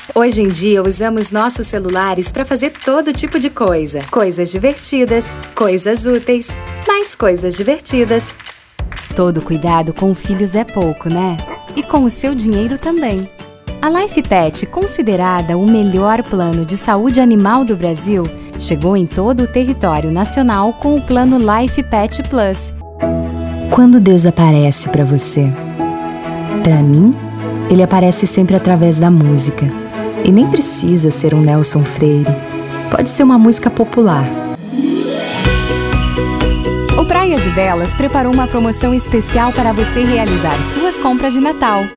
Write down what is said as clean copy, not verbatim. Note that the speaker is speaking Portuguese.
Hoje em dia, usamos nossos celulares para fazer todo tipo de coisa. Coisas divertidas, coisas úteis, mais coisas divertidas. Todo cuidado com filhos é pouco, né? E com o seu dinheiro também. A Life Pet, considerada o melhor plano de saúde animal do Brasil, chegou em todo o território nacional com o plano Life Pet Plus. Quando Deus aparece para você? Para mim, ele aparece sempre através da música. E nem precisa ser um Nelson Freire. Pode ser uma música popular. O Praia de Belas preparou uma promoção especial para você realizar suas compras de Natal.